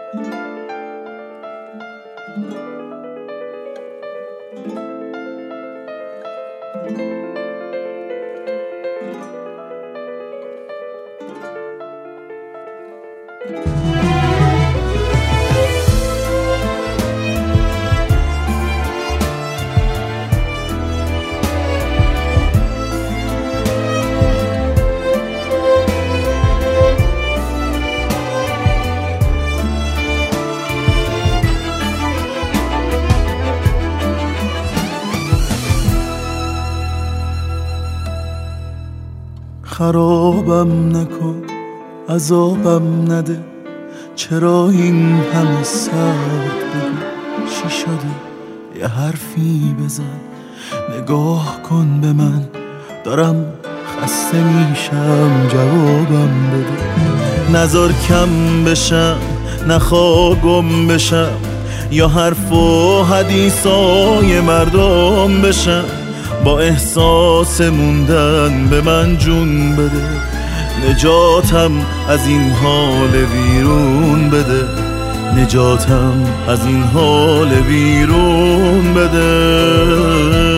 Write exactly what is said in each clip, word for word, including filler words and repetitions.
خرابم نکن، عذابم نده، چرا این همه سرد بگو؟ چی شده؟ یه حرفی بزن، نگاه کن به من، دارم خسته میشم، جوابم بده. نذار کم بشم، نخوا گم بشم، یا حرف و حدیثای مردم بشم. با احساس موندن به من جون بده، نجاتم از این حال ویرون بده، نجاتم از این حال ویرون بده.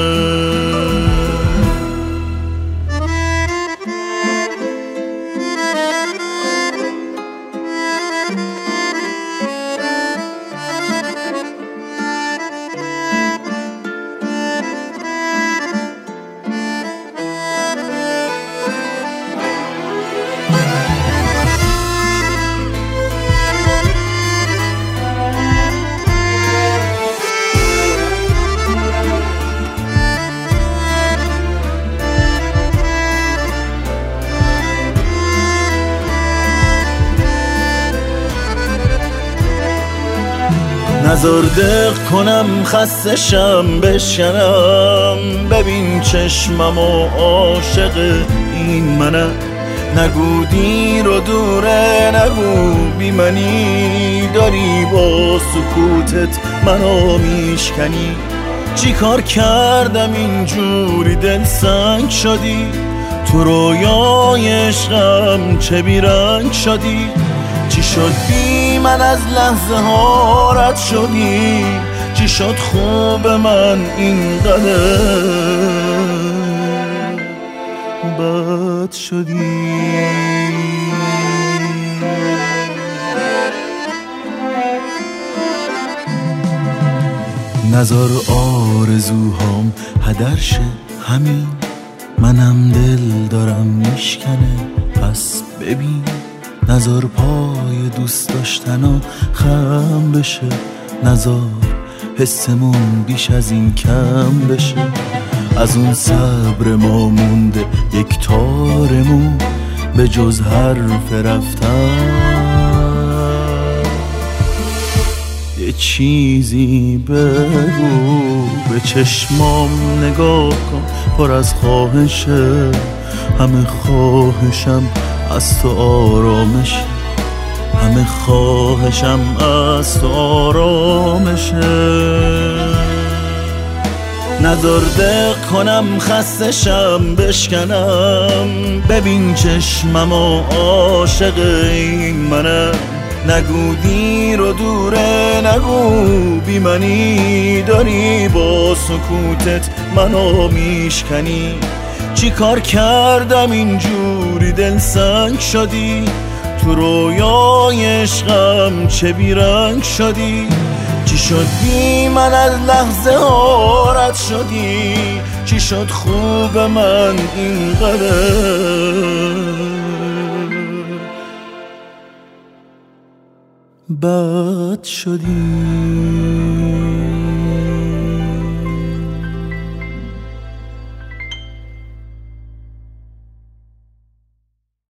نذار دق کنم، خسته شم بشکنم، ببین چشمم و عاشق این منم. نگو دیر و دوره، نگو بی منی، داری با سکوتت منو میشکنی. چی کار کردم اینجوری دل سنگ شدی؟ تو رویای عشقم چه بیرنگ شدی؟ چی شد بی من از لحظه ها رد شدی؟ چی شد خوب من اینقدر بد شدی؟ نذار آرزوهام هدر شه، همین منم دل دارم میشکنه، پس ببین. نذار پای دوست داشتن خم بشه، نذار حسمون بیش از این کم بشه. از اون صبر ما مونده یک تارمون، به جز حرف رفتن یه چیزی بگو. به چشمام نگاه کن، پر از خواهشه، همه خواهشم از تو آرامشه، همه خواهشم از تو آرامشه. نذار دق کنم، خسته شم بشکنم، ببین چشمم و عاشق این منم. نگو دیر و دوره، نگو بی منی، داری با سکوتت منو میشکنی. چی کار کردم اینجوری دل سنگ شدی؟ تو رویای عشقم چه بیرنگ شدی؟ چی شد بی من از لحظه ها رد شدی؟ چی شد خوب من اینقدر بد شدی؟